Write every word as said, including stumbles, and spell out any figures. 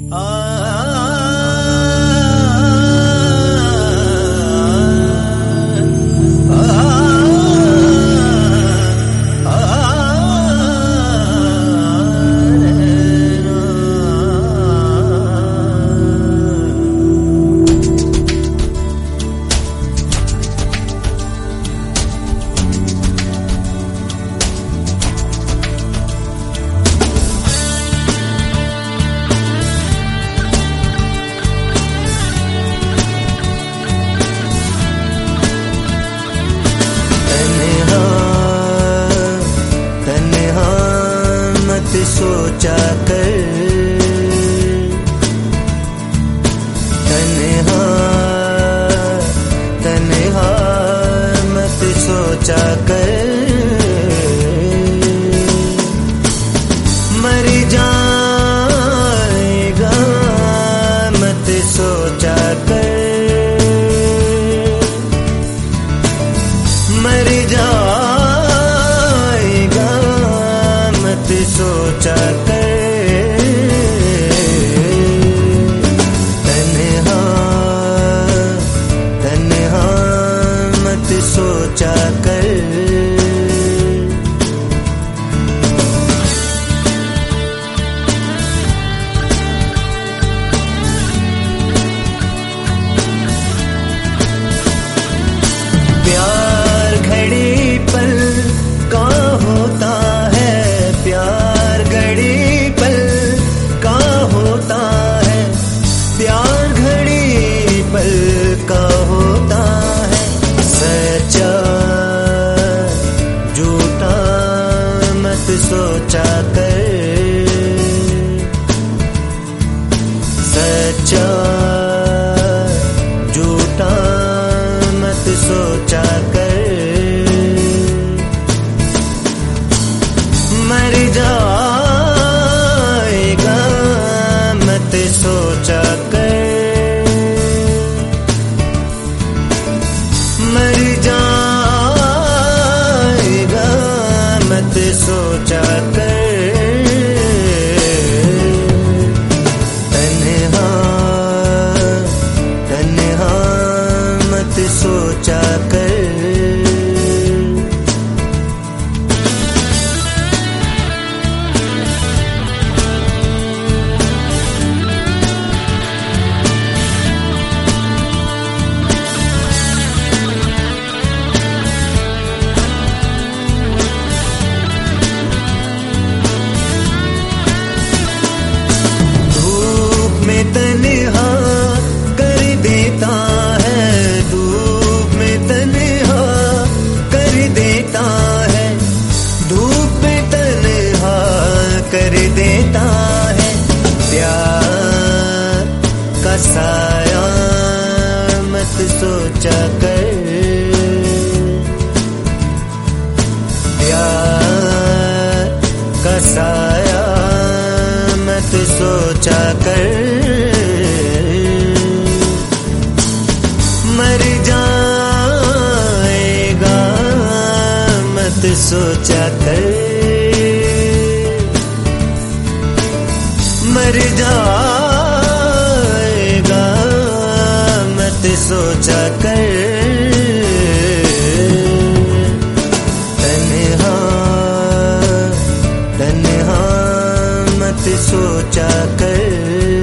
सोचा कर तन्हा तन्हा मत सोचा कर मर जाएगा मत सोचा कर मर जाएगा मत सोचा कर तन्हा तन्हा मत सोचा कर प्यार घड़ी पल का होता है प्यार घड़ी पल का होता है प्यार घड़ी पल का होता है सच्चा झूठा मत सोचा कर सच्चा झूठा मत सोचा कर मर जाएगा मत सोचा कर मर जाएगा मत सोचा कर तन्हा तन्हा मत सोचा कर तन्हा कर देता है धूप में तन्हा कर देता है धूप में तन्हा कर देता है प्यार का साया मत सोचा कर प्यार का साया मत सोचा कर मर जाएगा मत सोचा कर मर जाएगा मत सोचा कर तन्हा तन्हा मत सोचा कर